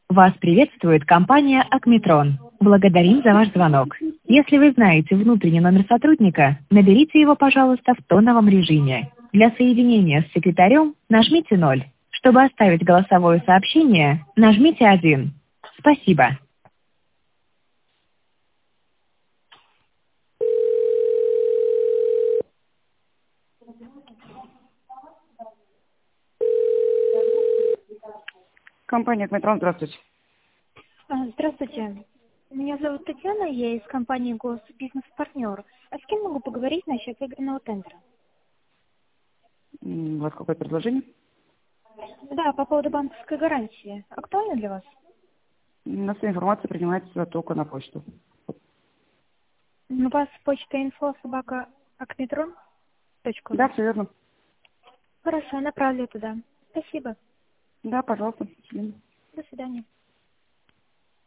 Вас приветствует компания «Акметрон». Благодарим за ваш звонок. Если вы знаете внутренний номер сотрудника, наберите его, пожалуйста, в тоновом режиме. Для соединения с секретарем нажмите 0. Чтобы оставить голосовое сообщение, нажмите 1. Спасибо. Компания «Акметрон», здравствуйте. Здравствуйте. Меня зовут Татьяна, я из компании «Госбизнес-партнер». А с кем могу поговорить насчет выигранного тендера? У вас какое предложение? Да, по поводу банковской гарантии. Актуально для вас? У нас вся информация принимается только на почту. У вас почта info@akmetron.ru. Да, все верно. Хорошо, направлю туда. Спасибо. Да, пожалуйста. До свидания. До свидания.